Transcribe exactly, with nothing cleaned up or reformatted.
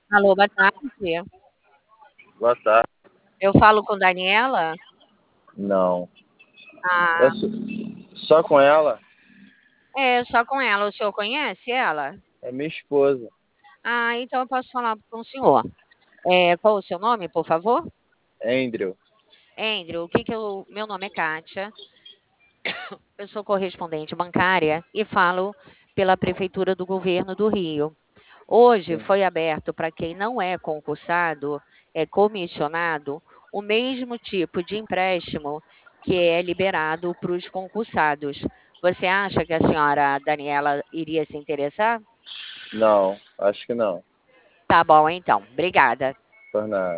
Alô, boa tarde. Boa tarde. Eu falo com Daniela? Não. É Ah, só só com ela? é, só com ela. O senhor conhece ela? É minha esposa. Ah, então eu posso falar com o senhor. É, qual o seu nome, por favor? Andrew. Andrew, o que que eu... Meu nome é Kátia, eu sou correspondente bancária e falo pela Prefeitura do Governo do Rio. Hoje Sim. foi aberto para quem não é concursado, é comissionado, o mesmo tipo de empréstimo que é liberado para os concursados. Você acha que a senhora Daniela iria se interessar? Não, acho que não. Tá bom, então. Obrigada. Por nada.